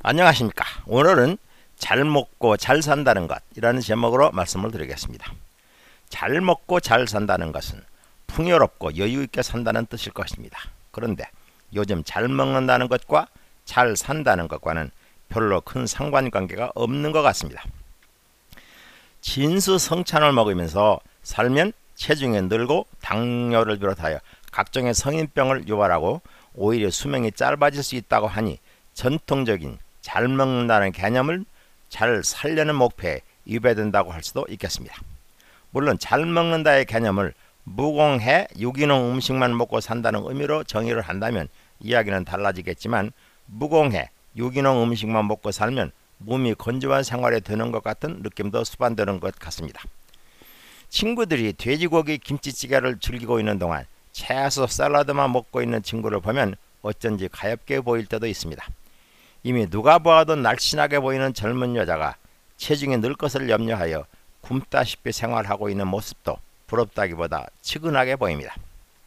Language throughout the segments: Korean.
안녕하십니까. 오늘은 잘 먹고 잘 산다는 것이라는 제목으로 말씀을 드리겠습니다. 잘 먹고 잘 산다는 것은 풍요롭고 여유있게 산다는 뜻일 것입니다. 그런데 요즘 잘 먹는다는 것과 잘 산다는 것과는 별로 큰 상관관계가 없는 것 같습니다. 진수성찬을 먹으면서 살면 체중이 늘고 당뇨를 비롯하여 각종의 성인병을 유발하고 오히려 수명이 짧아질 수 있다고 하니 전통적인 잘 먹는다는 개념을 잘 살려는 목표에 위배된다고 할 수도 있겠습니다. 물론 잘 먹는다의 개념을 무공해 유기농 음식만 먹고 산다는 의미로 정의를 한다면 이야기는 달라지겠지만, 무공해 유기농 음식만 먹고 살면 몸이 건조한 생활이 되는 것 같은 느낌도 수반되는 것 같습니다. 친구들이 돼지고기 김치찌개를 즐기고 있는 동안 채소 샐러드만 먹고 있는 친구를 보면 어쩐지 가엾게 보일 때도 있습니다. 이미 누가 보아도 날씬하게 보이는 젊은 여자가 체중이 늘 것을 염려하여 굶다시피 생활하고 있는 모습도 부럽다기보다 측은하게 보입니다.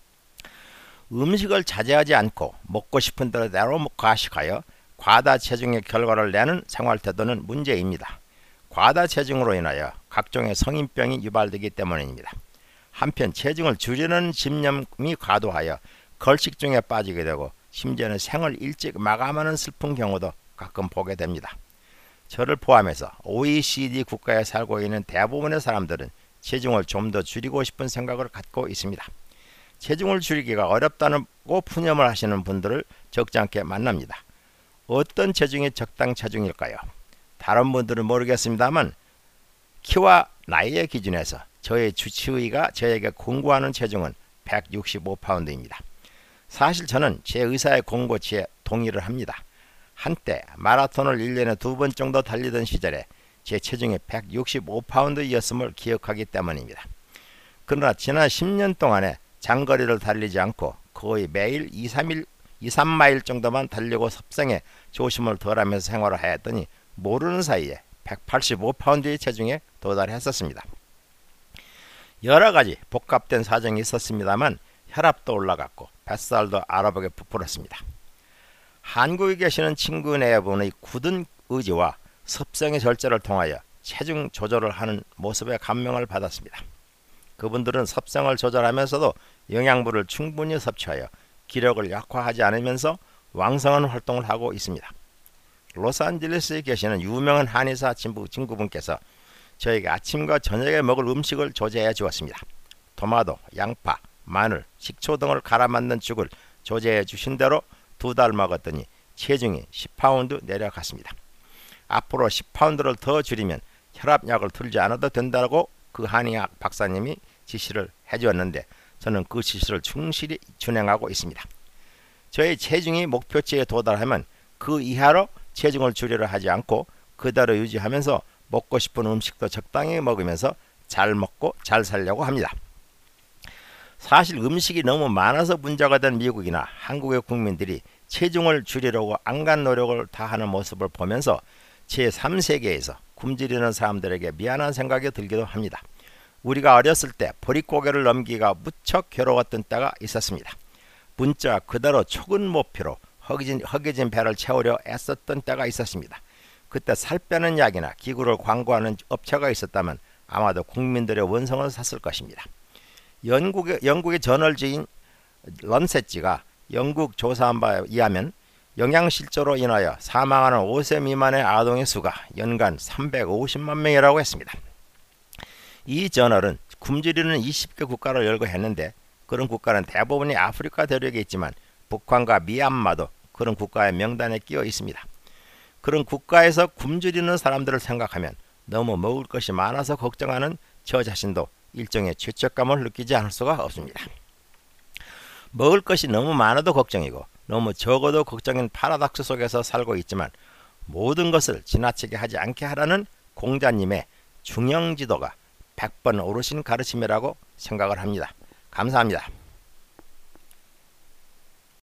음식을 자제하지 않고 먹고 싶은 대로 과식하여 과다 체중의 결과를 내는 생활 태도는 문제입니다. 과다 체중으로 인하여 각종의 성인병이 유발되기 때문입니다. 한편 체중을 줄이려는 집념이 과도하여 걸식증에 빠지게 되고 심지어는 생을 일찍 마감하는 슬픈 경우도 가끔 보게 됩니다. 저를 포함해서 OECD 국가에 살고 있는 대부분의 사람들은 체중을 좀 더 줄이고 싶은 생각을 갖고 있습니다. 체중을 줄이기가 어렵다고 푸념을 하시는 분들을 적잖게 만납니다. 어떤 체중이 적당 체중일까요? 다른 분들은 모르겠습니다만 키와 나이의 기준에서 저의 주치의가 저에게 권고하는 체중은 165파운드입니다. 사실 저는 제 의사의 권고치에 동의를 합니다. 한때 마라톤을 1년에 2번 정도 달리던 시절에 제 체중이 165파운드였음을 기억하기 때문입니다. 그러나 지난 10년 동안에 장거리를 달리지 않고 거의 매일 2-3마일 정도만 달리고 섭생에 조심을 덜하면서 생활을 하였더니 모르는 사이에 185파운드의 체중에 도달했었습니다. 여러가지 복합된 사정이 있었습니다만 혈압도 올라갔고 뱃살도 알아보게 부풀었습니다. 한국에 계시는 친구 네 분의 굳은 의지와 섭생의 절제를 통하여 체중 조절을 하는 모습에 감명을 받았습니다. 그분들은 섭생을 조절하면서도 영양분을 충분히 섭취하여 기력을 약화하지 않으면서 왕성한 활동을 하고 있습니다. 로스앤젤레스에 계시는 유명한 한의사 친구분께서 저에게 아침과 저녁에 먹을 음식을 조제해 주었습니다. 토마토, 양파, 마늘, 식초 등을 갈아 만든 죽을 조제해 주신 대로 2달 먹었더니 체중이 10파운드 내려갔습니다. 앞으로 10파운드를 더 줄이면 혈압약을 틀지 않아도 된다고 그 한의학 박사님이 지시를 해주었는데 저는 그 지시를 충실히 준행하고 있습니다. 저의 체중이 목표치에 도달하면 그 이하로 체중을 줄이려 하지 않고 그대로 유지하면서 먹고 싶은 음식도 적당히 먹으면서 잘 먹고 잘 살려고 합니다. 사실 음식이 너무 많아서 문제가 된 미국이나 한국의 국민들이 체중을 줄이려고 안간 노력을 다하는 모습을 보면서 제3세계에서 굶주리는 사람들에게 미안한 생각이 들기도 합니다. 우리가 어렸을 때 보릿고개를 넘기기가 무척 괴로웠던 때가 있었습니다. 문자 그대로 촉은 모피로 허기진 배를 채우려 애썼던 때가 있었습니다. 그때 살 빼는 약이나 기구를 광고하는 업체가 있었다면 아마도 국민들의 원성을 샀을 것입니다. 영국의 저널지인 런셋지가 영국 조사한 바에 의하면 영양실조로 인하여 사망하는 5세 미만의 아동의 수가 연간 350만 명이라고 했습니다. 이 저널은 굶주리는 20개 국가를 열거했는데 그런 국가는 대부분이 아프리카 대륙에 있지만 북한과 미얀마도 그런 국가의 명단에 끼어 있습니다. 그런 국가에서 굶주리는 사람들을 생각하면 너무 먹을 것이 많아서 걱정하는 저 자신도 일종의 죄책감을 느끼지 않을 수가 없습니다. 먹을 것이 너무 많아도 걱정이고 너무 적어도 걱정인 파라닥스 속에서 살고 있지만 모든 것을 지나치게 하지 않게 하라는 공자님의 중형지도가 100번 오르신 가르침이라고 생각을 합니다. 감사합니다.